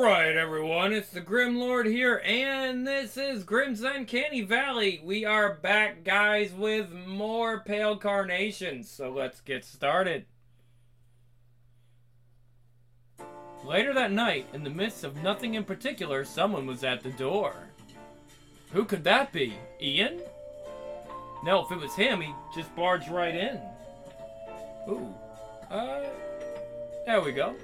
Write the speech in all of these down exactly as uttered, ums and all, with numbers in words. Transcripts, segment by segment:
Alright everyone, it's the Grim Lord here, and this is Grim's Uncanny Valley. We are back, guys, with more Pale Carnations, so let's get started. Later that night, in the midst of nothing in particular, someone was at the door. Who could that be? Ian? No, if it was him, he'd just barge right in. Ooh. Uh, there we go.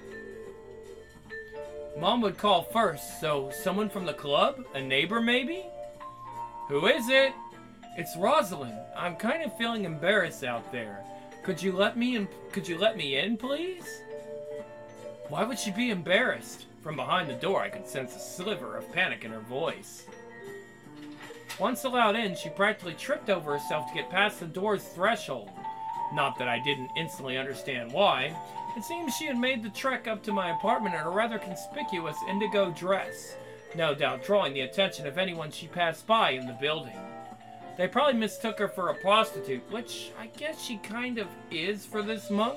Mom would call first, so someone from the club? A neighbor, maybe? Who is it? It's Rosalind. I'm kind of feeling embarrassed out there. Could you let me in? Could you let me in, please? Why would she be embarrassed? From behind the door, I could sense a sliver of panic in her voice. Once allowed in, she practically tripped over herself to get past the door's threshold. Not that I didn't instantly understand why. It seems she had made the trek up to my apartment in a rather conspicuous indigo dress, no doubt drawing the attention of anyone she passed by in the building. They probably mistook her for a prostitute, which I guess she kind of is for this month.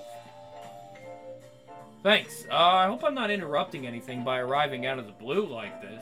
Thanks. Uh, I hope I'm not interrupting anything by arriving out of the blue like this.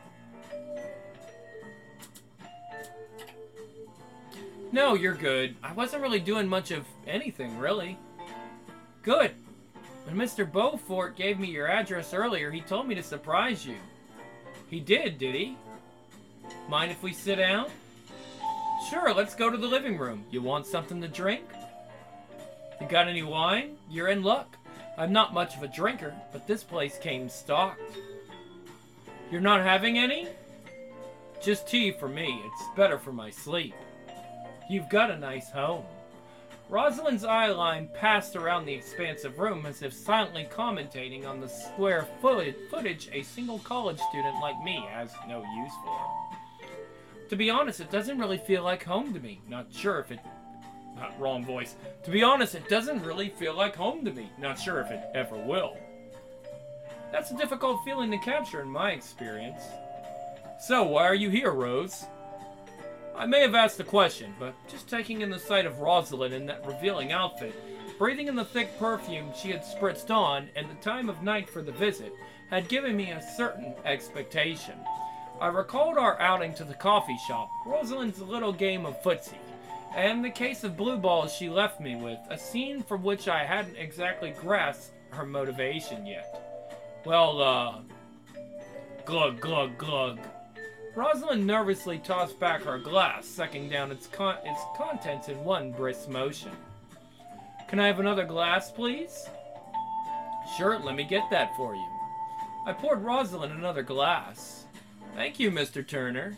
No, you're good. I wasn't really doing much of anything, really. Good. When Mister Beaufort gave me your address earlier, he told me to surprise you. He did, did he? Mind if we sit down? Sure, let's go to the living room. You want something to drink? You got any wine? You're in luck. I'm not much of a drinker, but this place came stocked. You're not having any? Just tea for me. It's better for my sleep. You've got a nice home. Rosalind's eye line passed around the expansive room as if silently commentating on the square footage a single college student like me has no use for. To be honest, it doesn't really feel like home to me. Not sure if it... Not wrong voice. To be honest, it doesn't really feel like home to me. Not sure if it ever will. That's a difficult feeling to capture in my experience. So, why are you here, Rose? I may have asked the question, but just taking in the sight of Rosalind in that revealing outfit, breathing in the thick perfume she had spritzed on, and the time of night for the visit, had given me a certain expectation. I recalled our outing to the coffee shop, Rosalind's little game of footsie, and the case of blue balls she left me with, a scene from which I hadn't exactly grasped her motivation yet. Well, uh... glug, glug, glug. Rosalind nervously tossed back her glass, sucking down its, con its contents in one brisk motion. Can I have another glass, please? Sure, let me get that for you. I poured Rosalind another glass. Thank you, Mister Turner.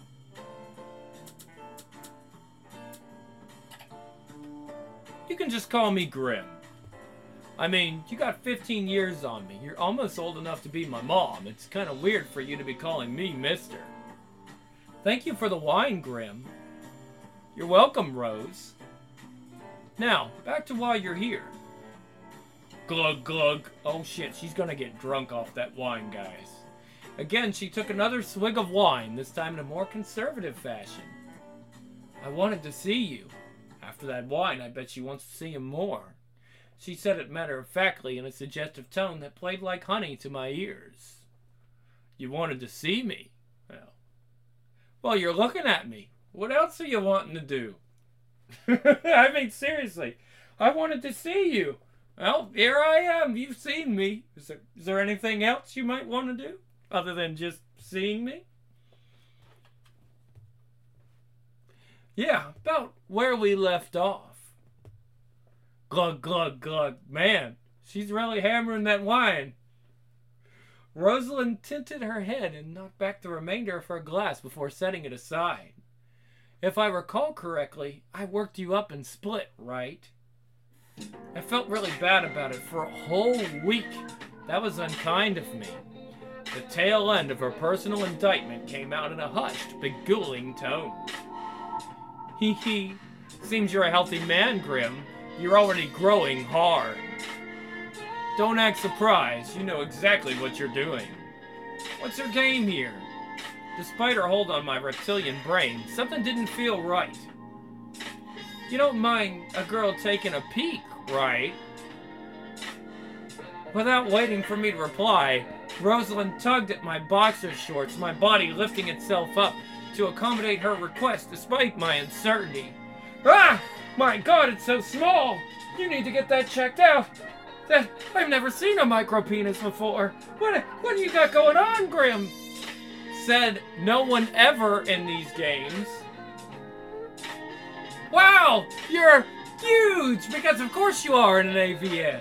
You can just call me Grim. I mean, you got fifteen years on me. You're almost old enough to be my mom. It's kind of weird for you to be calling me Mister Thank you for the wine, Grim. You're welcome, Rose. Now, back to why you're here. Glug, glug. Oh shit, she's gonna get drunk off that wine, guys. Again, she took another swig of wine, this time in a more conservative fashion. I wanted to see you. After that wine, I bet she wants to see him more. She said it matter-of-factly in a suggestive tone that played like honey to my ears. You wanted to see me? Well, well, you're looking at me. What else are you wanting to do? I mean, seriously, I wanted to see you. Well, here I am. You've seen me. Is there, is there anything else you might want to do other than just seeing me? Yeah, about where we left off. Glug, glug, glug. Man, she's really hammering that wine. Rosalind tilted her head and knocked back the remainder of her glass before setting it aside. If I recall correctly, I worked you up and split, right? I felt really bad about it for a whole week. That was unkind of me. The tail end of her personal indictment came out in a hushed, beguiling tone. Hee hee. Seems you're a healthy man, Grim. You're already growing hard. Don't act surprised. You know exactly what you're doing. What's her game here? Despite her hold on my reptilian brain, something didn't feel right. You don't mind a girl taking a peek, right? Without waiting for me to reply, Rosalind tugged at my boxer shorts, my body lifting itself up to accommodate her request despite my uncertainty. Ah! My God, it's so small! You need to get that checked out! That I've never seen a micropenis before! What, what do you got going on, Grim? Said no one ever in these games. Wow! You're huge! Because of course you are in an A V N!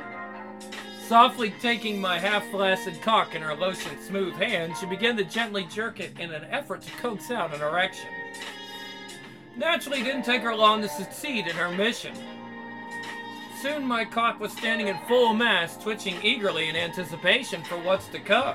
Softly taking my half-flaccid cock in her lotion-smooth hand, she began to gently jerk it in an effort to coax out an erection. Naturally, it didn't take her long to succeed in her mission. Soon my cock was standing in full mass, twitching eagerly in anticipation for what's to come.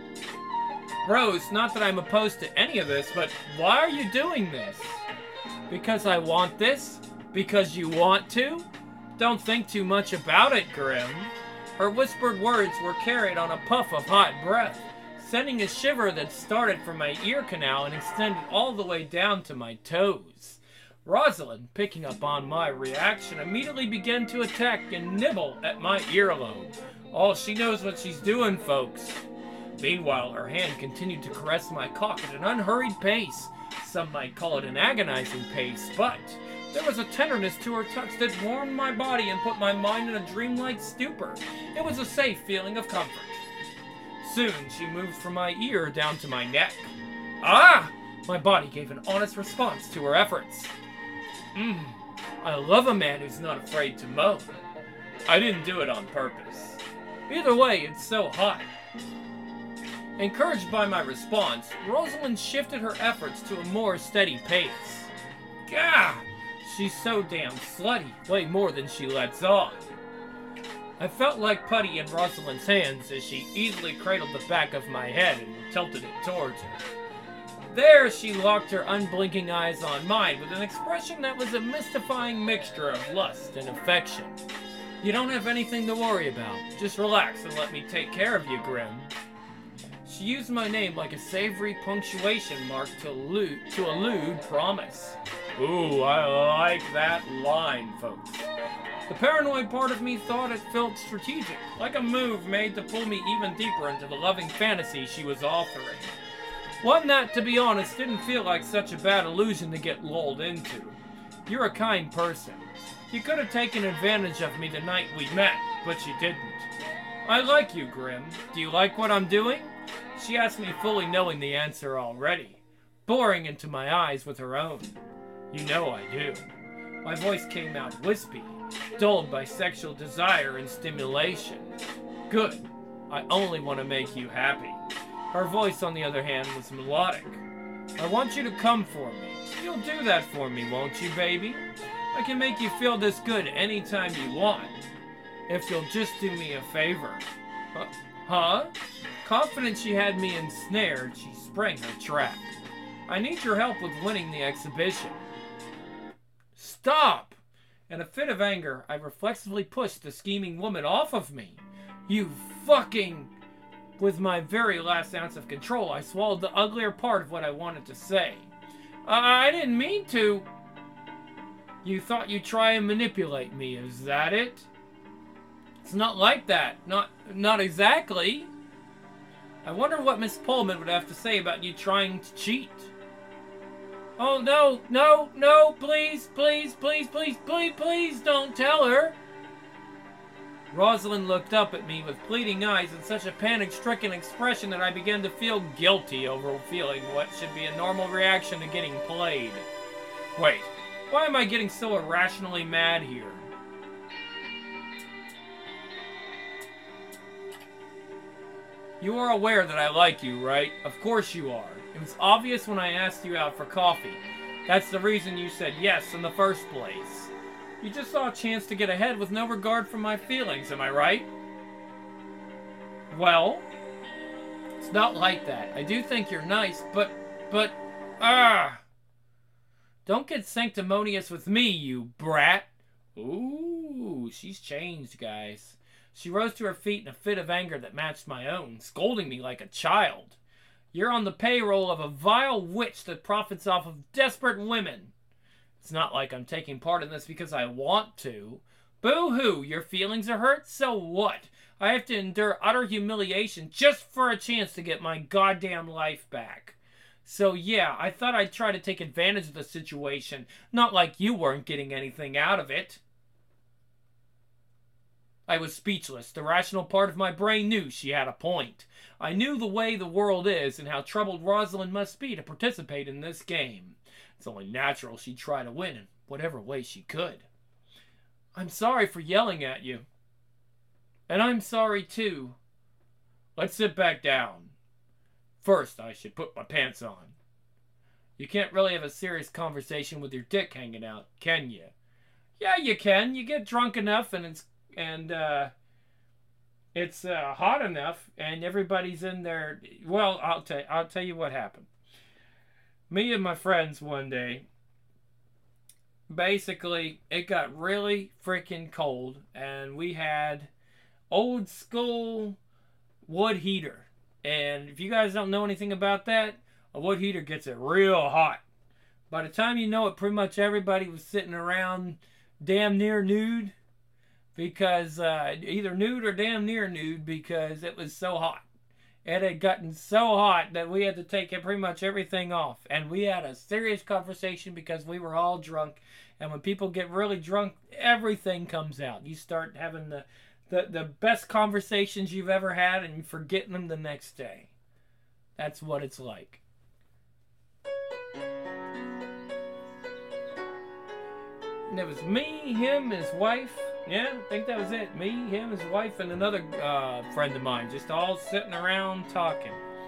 Rose, not that I'm opposed to any of this, but why are you doing this? Because I want this? Because you want to? Don't think too much about it, Grim. Her whispered words were carried on a puff of hot breath, sending a shiver that started from my ear canal and extended all the way down to my toes. Rosalind, picking up on my reaction, immediately began to attack and nibble at my earlobe. Oh, she knows what she's doing, folks. Meanwhile, her hand continued to caress my cock at an unhurried pace. Some might call it an agonizing pace, but there was a tenderness to her touch that warmed my body and put my mind in a dreamlike stupor. It was a safe feeling of comfort. Soon, she moved from my ear down to my neck. Ah! My body gave an honest response to her efforts. Mmm, I love a man who's not afraid to moan. I didn't do it on purpose. Either way, it's so hot. Encouraged by my response, Rosalind shifted her efforts to a more steady pace. Gah! She's so damn slutty, way more than she lets on. I felt like putty in Rosalind's hands as she easily cradled the back of my head and tilted it towards her. There she locked her unblinking eyes on mine with an expression that was a mystifying mixture of lust and affection. You don't have anything to worry about. Just relax and let me take care of you, Grim. She used my name like a savory punctuation mark to allude, to elude promise. Ooh, I like that line, folks. The paranoid part of me thought it felt strategic, like a move made to pull me even deeper into the loving fantasy she was offering. One that, to be honest, didn't feel like such a bad illusion to get lulled into. You're a kind person. You could have taken advantage of me the night we met, but you didn't. I like you, Grim. Do you like what I'm doing? She asked me, fully knowing the answer already, boring into my eyes with her own. You know I do. My voice came out wispy, dulled by sexual desire and stimulation. Good. I only want to make you happy. Her voice, on the other hand, was melodic. I want you to come for me. You'll do that for me, won't you, baby? I can make you feel this good anytime you want. If you'll just do me a favor. Uh, huh? Confident she had me ensnared, she sprang her trap. I need your help with winning the exhibition. Stop! In a fit of anger, I reflexively pushed the scheming woman off of me. You fucking... With my very last ounce of control, I swallowed the uglier part of what I wanted to say. Uh, I didn't mean to... You thought you'd try and manipulate me, is that it? It's not like that. Not, not exactly. I wonder what Miss Pullman would have to say about you trying to cheat. Oh, no, no, no, please, please, please, please, please, please don't tell her. Rosalind looked up at me with pleading eyes and such a panic-stricken expression that I began to feel guilty over feeling what should be a normal reaction to getting played. Wait, why am I getting so irrationally mad here? You are aware that I like you, right? Of course you are. It was obvious when I asked you out for coffee. That's the reason you said yes in the first place. You just saw a chance to get ahead with no regard for my feelings, am I right? Well, it's not like that. I do think you're nice, but, but, ah! Don't get sanctimonious with me, you brat! Ooh, she's changed, guys. She rose to her feet in a fit of anger that matched my own, scolding me like a child. You're on the payroll of a vile witch that profits off of desperate women. It's not like I'm taking part in this because I want to. Boo-hoo, your feelings are hurt? So what? I have to endure utter humiliation just for a chance to get my goddamn life back. So yeah, I thought I'd try to take advantage of the situation. Not like you weren't getting anything out of it. I was speechless. The rational part of my brain knew she had a point. I knew the way the world is and how troubled Rosalind must be to participate in this game. It's only natural she'd try to win in whatever way she could. I'm sorry for yelling at you. And I'm sorry too. Let's sit back down. First, I should put my pants on. You can't really have a serious conversation with your dick hanging out, can you? Yeah, you can. You get drunk enough and it's and uh, it's uh, hot enough, and everybody's in there. Well, I'll tell I'll tell you what happened. Me and my friends one day. Basically, it got really freaking cold, and we had old school wood heater. And if you guys don't know anything about that, a wood heater gets it real hot. By the time you know it, pretty much everybody was sitting around damn near nude. Because, uh, either nude or damn near nude, because it was so hot. It had gotten so hot that we had to take pretty much everything off. And we had a serious conversation because we were all drunk. And when people get really drunk, everything comes out. You start having the, the, the best conversations you've ever had and forgetting them the next day. That's what it's like. And it was me, him, his wife. Yeah, I think that was it. Me, him, his wife, and another uh, friend of mine. Just all sitting around talking.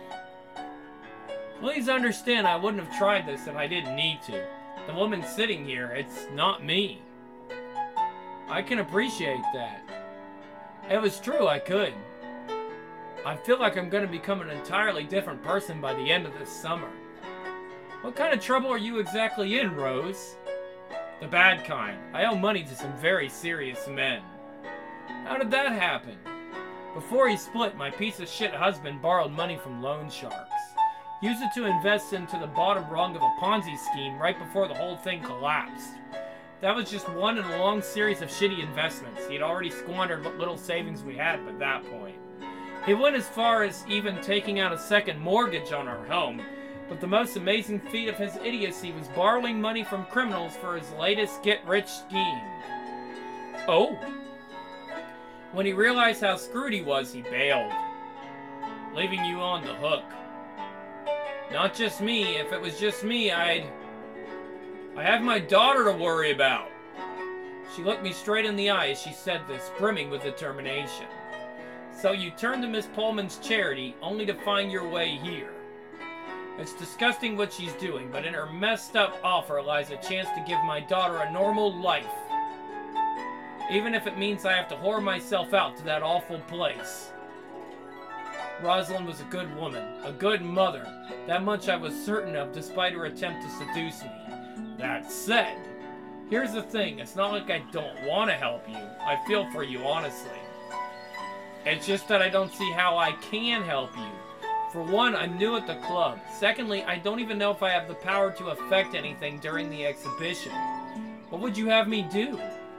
Please understand, I wouldn't have tried this if I didn't need to. The woman sitting here, it's not me. I can appreciate that. It was true, I could. I feel like I'm going to become an entirely different person by the end of this summer. What kind of trouble are you exactly in, Rose? The bad kind. I owe money to some very serious men. How did that happen? Before he split, my piece of shit husband borrowed money from loan sharks. Used it to invest into the bottom rung of a Ponzi scheme right before the whole thing collapsed. That was just one in a long series of shitty investments. He had already squandered what little savings we had by that point. He went as far as even taking out a second mortgage on our home. But the most amazing feat of his idiocy was borrowing money from criminals for his latest get-rich scheme. Oh. When he realized how screwed he was, he bailed, leaving you on the hook. Not just me. If it was just me, I'd... I have my daughter to worry about. She looked me straight in the eye as she said this, brimming with determination. So you turned to Miss Pullman's charity, only to find your way here. It's disgusting what she's doing, but in her messed up offer lies a chance to give my daughter a normal life. Even if it means I have to whore myself out to that awful place. Rosalind was a good woman, a good mother. That much I was certain of despite her attempt to seduce me. That said, here's the thing, it's not like I don't want to help you. I feel for you, honestly. It's just that I don't see how I can help you. For one, I'm new at the club. Secondly, I don't even know if I have the power to affect anything during the exhibition. What would you have me do?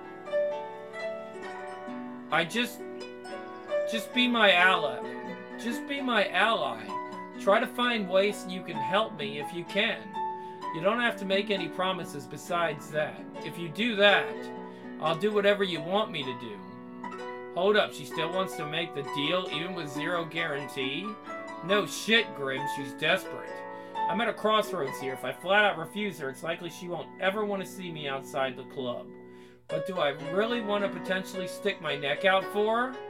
I just... Just be my ally. Just be my ally. Try to find ways you can help me if you can. You don't have to make any promises besides that. If you do that, I'll do whatever you want me to do. Hold up, she still wants to make the deal even with zero guarantee? No shit, Grim, she's desperate. I'm at a crossroads here. If I flat out refuse her, it's likely she won't ever want to see me outside the club. But do I really want to potentially stick my neck out for her?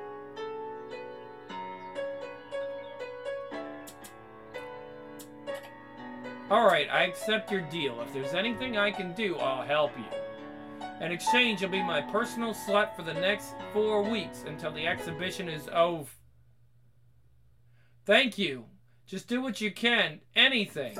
Alright, I accept your deal. If there's anything I can do, I'll help you. In exchange, you'll be my personal slut for the next four weeks until the exhibition is over. Thank you. Just do what you can. Anything.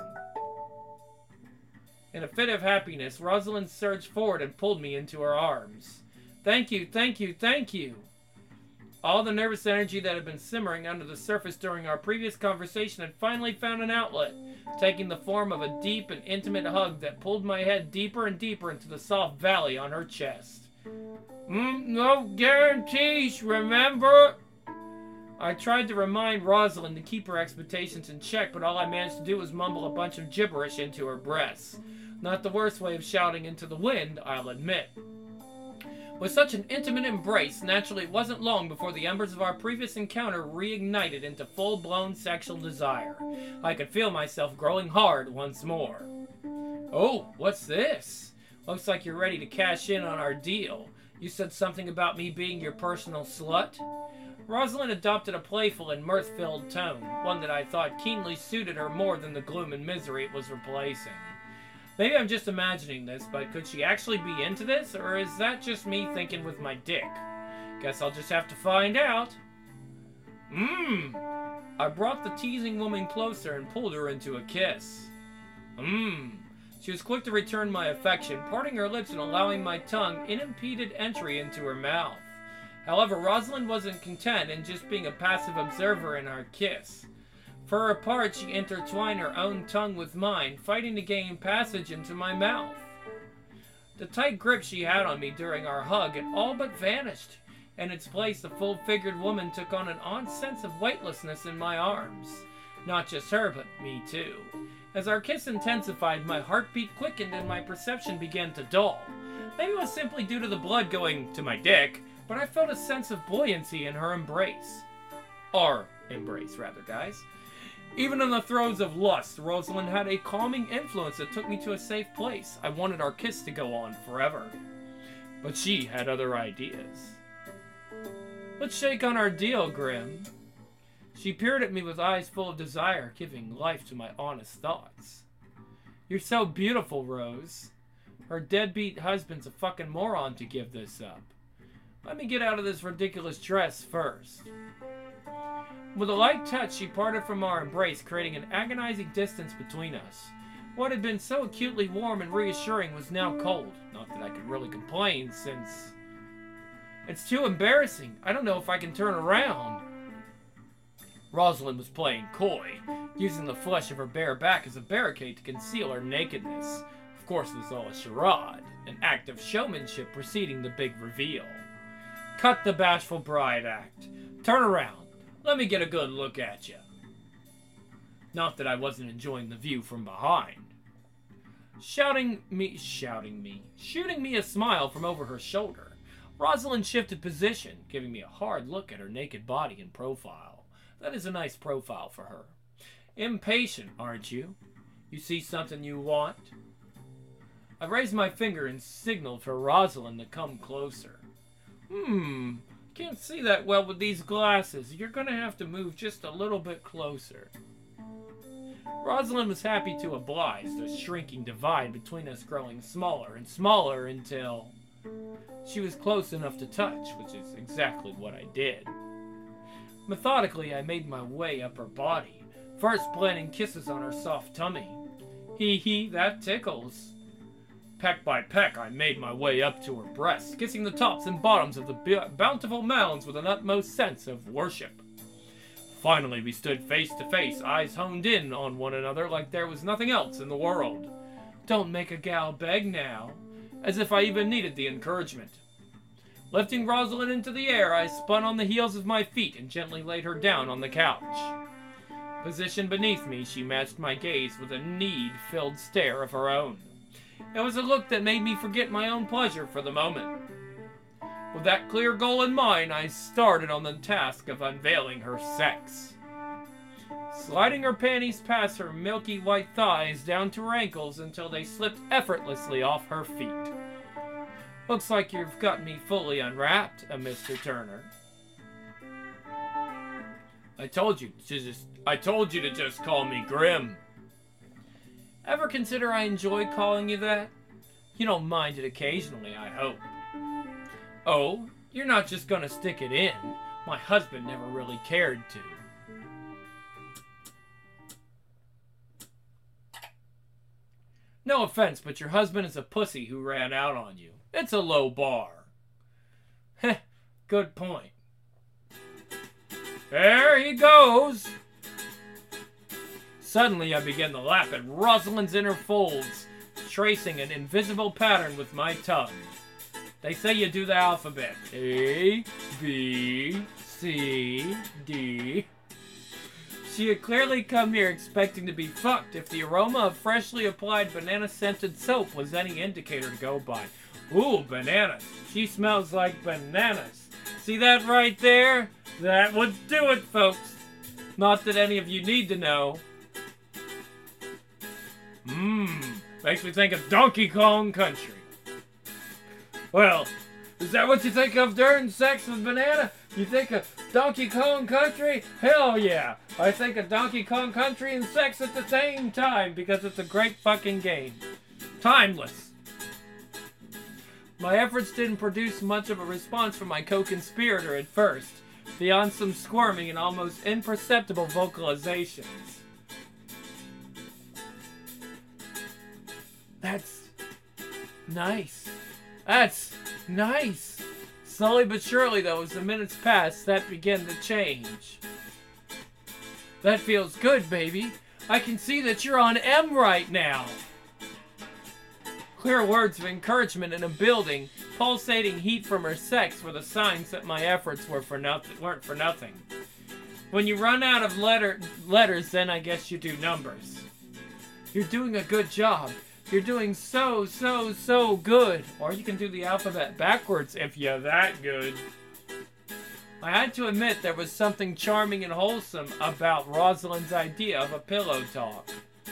In a fit of happiness, Rosalind surged forward and pulled me into her arms. Thank you, thank you, thank you. All the nervous energy that had been simmering under the surface during our previous conversation had finally found an outlet, taking the form of a deep and intimate hug that pulled my head deeper and deeper into the soft valley on her chest. Mm, no guarantees, remember? I tried to remind Rosalind to keep her expectations in check, but all I managed to do was mumble a bunch of gibberish into her breasts. Not the worst way of shouting into the wind, I'll admit. With such an intimate embrace, naturally it wasn't long before the embers of our previous encounter reignited into full-blown sexual desire. I could feel myself growing hard once more. Oh, what's this? Looks like you're ready to cash in on our deal. You said something about me being your personal slut? Rosalind adopted a playful and mirth-filled tone, one that I thought keenly suited her more than the gloom and misery it was replacing. Maybe I'm just imagining this, but could she actually be into this, or is that just me thinking with my dick? Guess I'll just have to find out. Mmm. I brought the teasing woman closer and pulled her into a kiss. Mmm. She was quick to return my affection, parting her lips and allowing my tongue unimpeded entry into her mouth. However, Rosalind wasn't content in just being a passive observer in our kiss. For her part, she intertwined her own tongue with mine, fighting to gain passage into my mouth. The tight grip she had on me during our hug had all but vanished. In its place, the full-figured woman took on an odd sense of weightlessness in my arms. Not just her, but me too. As our kiss intensified, my heartbeat quickened and my perception began to dull. Maybe it was simply due to the blood going to my dick, but I felt a sense of buoyancy in her embrace. Our embrace, rather, guys. Even in the throes of lust, Rosalind had a calming influence that took me to a safe place. I wanted our kiss to go on forever. But she had other ideas. Let's shake on our deal, Grim. She peered at me with eyes full of desire, giving life to my honest thoughts. You're so beautiful, Rose. Her deadbeat husband's a fucking moron to give this up. Let me get out of this ridiculous dress first. With a light touch, she parted from our embrace, creating an agonizing distance between us. What had been so acutely warm and reassuring was now cold. Not that I could really complain, since... It's too embarrassing. I don't know if I can turn around. Rosalind was playing coy, using the flesh of her bare back as a barricade to conceal her nakedness. Of course, it was all a charade, an act of showmanship preceding the big reveal. Cut the bashful bride act. Turn around. Let me get a good look at you. Not that I wasn't enjoying the view from behind. Shouting me, shouting me, shooting me a smile from over her shoulder, Rosalind shifted position, giving me a hard look at her naked body and profile. That is a nice profile for her. Impatient, aren't you? You see something you want? I raised my finger and signaled for Rosalind to come closer. Hmm, can't see that well with these glasses. You're gonna have to move just a little bit closer. Rosalind was happy to oblige, the shrinking divide between us growing smaller and smaller until she was close enough to touch, which is exactly what I did. Methodically, I made my way up her body, first planting kisses on her soft tummy. Hee hee, that tickles. Peck by peck, I made my way up to her breasts, kissing the tops and bottoms of the bountiful mounds with an utmost sense of worship. Finally, we stood face to face, eyes honed in on one another like there was nothing else in the world. Don't make a gal beg now, as if I even needed the encouragement. Lifting Rosalind into the air, I spun on the heels of my feet and gently laid her down on the couch. Positioned beneath me, she matched my gaze with a need-filled stare of her own. It was a look that made me forget my own pleasure for the moment. With that clear goal in mind, I started on the task of unveiling her sex. Sliding her panties past her milky white thighs down to her ankles until they slipped effortlessly off her feet. Looks like you've got me fully unwrapped, uh, Mister Turner. I told you to just, I told you to just call me Grim. Ever consider I enjoy calling you that? You don't mind it occasionally, I hope. Oh, you're not just gonna stick it in. My husband never really cared to. No offense, but your husband is a pussy who ran out on you. It's a low bar. Heh, good point. There he goes. Suddenly I began to lap at Rosalind's inner folds, tracing an invisible pattern with my tongue. They say you do the alphabet. A, B, C, D, She had clearly come here expecting to be fucked if the aroma of freshly applied banana-scented soap was any indicator to go by. Ooh, bananas. She smells like bananas. See that right there? That would do it, folks. Not that any of you need to know. Mmm, makes me think of Donkey Kong Country. Well, is that what you think of during sex with banana? You think of Donkey Kong Country? Hell yeah! I think of Donkey Kong Country and sex at the same time because it's a great fucking game. Timeless. My efforts didn't produce much of a response from my co-conspirator at first, beyond some squirming and almost imperceptible vocalizations. That's nice. That's nice. Slowly but surely, though, as the minutes passed, that began to change. That feels good, baby. I can see that you're on M right now. Clear words of encouragement in a building, pulsating heat from her sex were the signs that my efforts were for nothing, weren't for nothing. When you run out of letter, letters, then I guess you do numbers. You're doing a good job. You're doing so, so, so good. Or you can do the alphabet backwards if you're that good. I had to admit there was something charming and wholesome about Rosalind's idea of a pillow talk.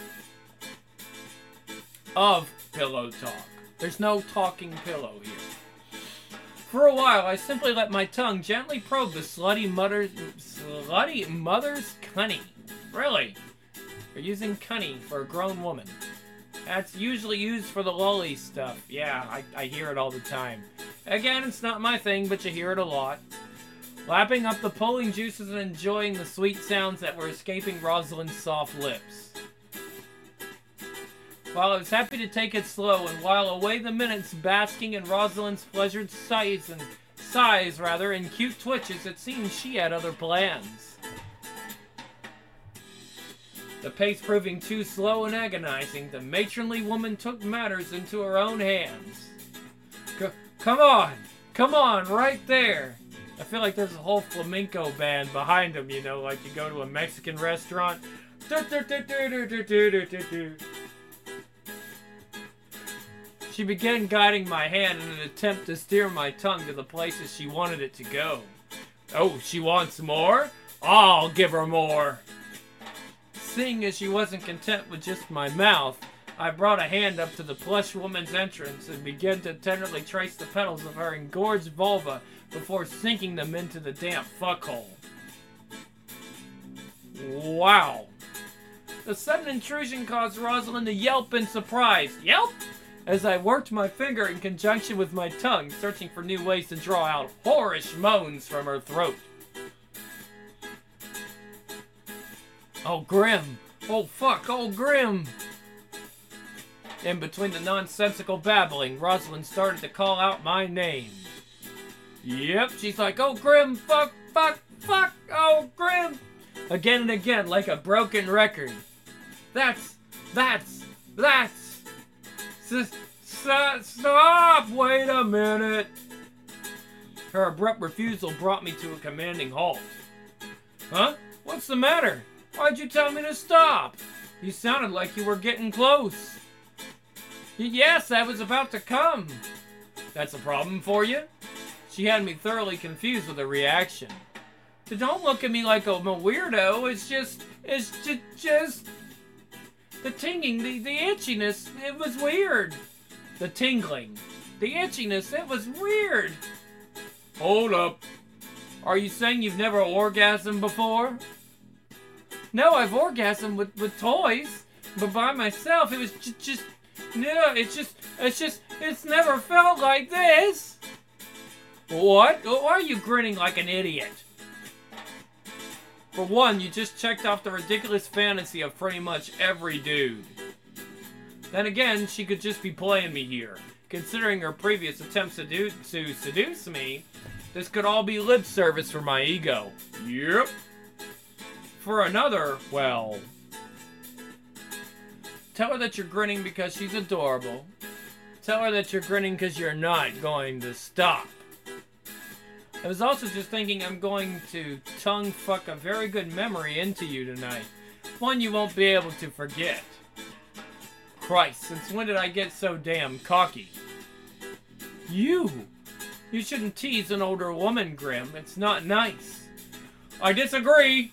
Of pillow talk. There's no talking pillow here. For a while, I simply let my tongue gently probe the slutty mother's, slutty mother's cunny. Really? They're using cunny for a grown woman. That's usually used for the lolly stuff. Yeah, I, I hear it all the time. Again, it's not my thing, but you hear it a lot. Lapping up the pulling juices and enjoying the sweet sounds that were escaping Rosalind's soft lips. While I was happy to take it slow and while away the minutes basking in Rosalind's pleasured sighs and sighs rather and cute twitches, it seemed she had other plans. The pace proving too slow and agonizing, the matronly woman took matters into her own hands. C- come on! Come on, right there! I feel like there's a whole flamenco band behind them, you know, like you go to a Mexican restaurant. She began guiding my hand in an attempt to steer my tongue to the places she wanted it to go. Oh, she wants more? I'll give her more! Seeing as she wasn't content with just my mouth, I brought a hand up to the plush woman's entrance and began to tenderly trace the petals of her engorged vulva before sinking them into the damp fuckhole. Wow. The sudden intrusion caused Rosalind to yelp in surprise. Yelp! As I worked my finger in conjunction with my tongue, searching for new ways to draw out whorish moans from her throat. Oh, Grim. Oh, fuck. Oh, Grim. In between the nonsensical babbling, Rosalind started to call out my name. Yep, she's like, oh, Grim, fuck, fuck, fuck, oh, Grim. Again and again, like a broken record. That's, that's, that's. S- s- stop, wait a minute. Her abrupt refusal brought me to a commanding halt. Huh? What's the matter? Why'd you tell me to stop? You sounded like you were getting close. Y- yes, I was about to come. That's a problem for you? She had me thoroughly confused with her reaction. So don't look at me like I'm a weirdo. It's just, it's just, just... The tingling, the, the itchiness, it was weird. The tingling, the itchiness, it was weird. Hold up. Are you saying you've never orgasmed before? No, I've orgasmed with, with toys, but by myself, it was just, just, no, it's just, it's just, it's never felt like this. What? Why are you grinning like an idiot? For one, you just checked off the ridiculous fantasy of pretty much every dude. Then again, she could just be playing me here. Considering her previous attempts to, do, to seduce me, this could all be lip service for my ego. Yep. For another, well... Tell her that you're grinning because she's adorable. Tell her that you're grinning because you're not going to stop. I was also just thinking I'm going to tongue fuck a very good memory into you tonight. One you won't be able to forget. Christ, since when did I get so damn cocky? You! You shouldn't tease an older woman, Grim. It's not nice. I disagree!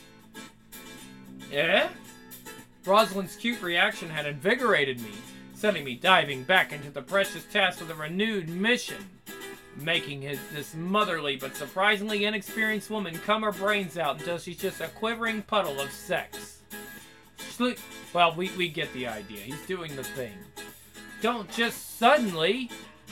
Yeah? Rosalind's cute reaction had invigorated me, sending me diving back into the precious task of a renewed mission. Making his, this motherly but surprisingly inexperienced woman cum her brains out until she's just a quivering puddle of sex. Sleep. Well, we, we get the idea. He's doing the thing. Don't just suddenly...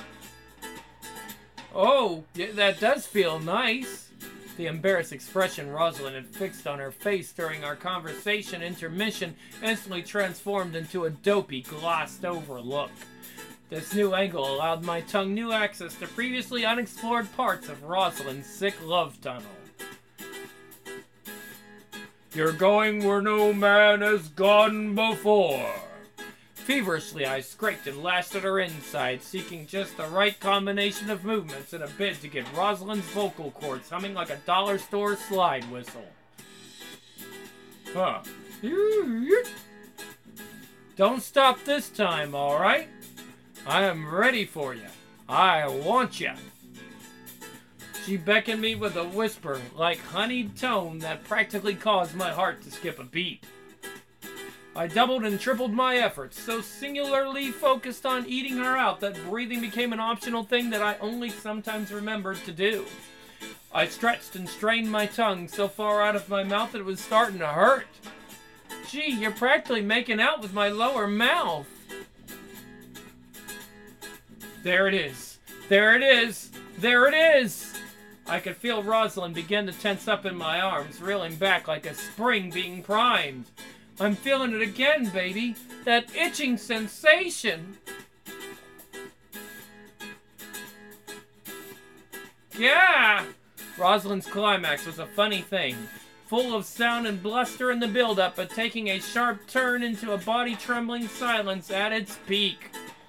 Oh, that does feel nice. The embarrassed expression Rosalind had fixed on her face during our conversation intermission instantly transformed into a dopey, glossed-over look. This new angle allowed my tongue new access to previously unexplored parts of Rosalind's sick love tunnel. You're going where no man has gone before. Feverishly, I scraped and lashed at her inside, seeking just the right combination of movements in a bid to get Rosalind's vocal cords humming like a dollar store slide whistle. Huh. Don't stop this time, alright? I am ready for you. I want you. She beckoned me with a whisper, like honeyed tone that practically caused my heart to skip a beat. I doubled and tripled my efforts, so singularly focused on eating her out that breathing became an optional thing that I only sometimes remembered to do. I stretched and strained my tongue so far out of my mouth that it was starting to hurt. Gee, you're practically making out with my lower mouth. There it is. There it is. There it is. I could feel Rosalind begin to tense up in my arms, reeling back like a spring being primed. I'm feeling it again, baby. That itching sensation. Yeah! Rosalind's climax was a funny thing. Full of sound and bluster in the build-up, but taking a sharp turn into a body-trembling silence at its peak.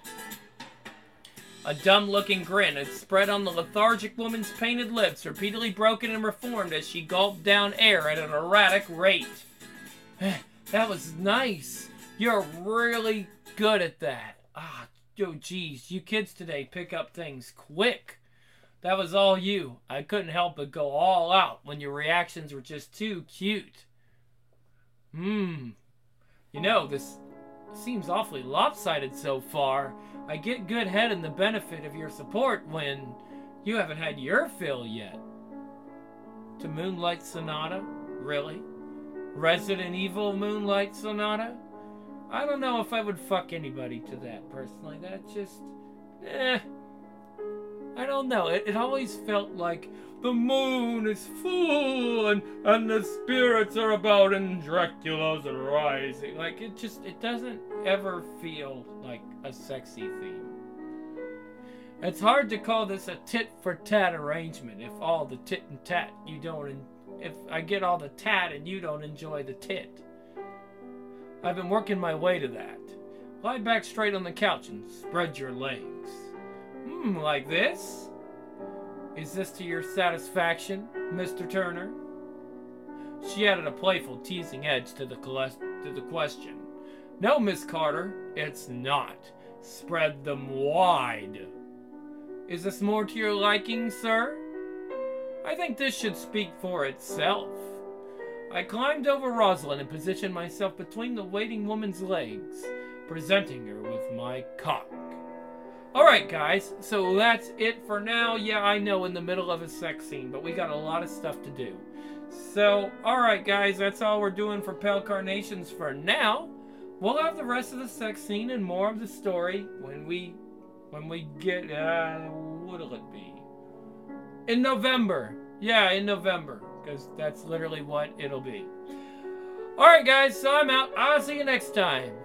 A dumb-looking grin had spread on the lethargic woman's painted lips, repeatedly broken and reformed as she gulped down air at an erratic rate. That was nice. You're really good at that. Ah, oh geez, you kids today pick up things quick. That was all you. I couldn't help but go all out when your reactions were just too cute. Hmm. You know, this seems awfully lopsided so far. I get good head and the benefit of your support when you haven't had your fill yet. To Moonlight Sonata? Really? Resident Evil Moonlight Sonata? I don't know if I would fuck anybody to that, personally. That just... Eh... I don't know. It, it always felt like the moon is full and, and the spirits are about and Dracula's rising. Like, it just, it doesn't ever feel like a sexy theme. It's hard to call this a tit-for-tat arrangement if all the tit and tat you don't, en- if I get all the tat and you don't enjoy the tit. I've been working my way to that. Lie back straight on the couch and spread your legs. Hmm, like this? Is this to your satisfaction, Mister Turner? She added a playful, teasing edge to the, to the question. No, Miss Carter, it's not. Spread them wide. Is this more to your liking, sir? I think this should speak for itself. I climbed over Rosalind and positioned myself between the waiting woman's legs, presenting her with my cock. Alright guys, so that's it for now. Yeah, I know, in the middle of a sex scene, but we got a lot of stuff to do. So, alright guys, that's all we're doing for Pale Carnations for now. We'll have the rest of the sex scene and more of the story when we, when we get, uh, what'll it be? In November. Yeah, in November, because that's literally what it'll be. Alright guys, so I'm out. I'll see you next time.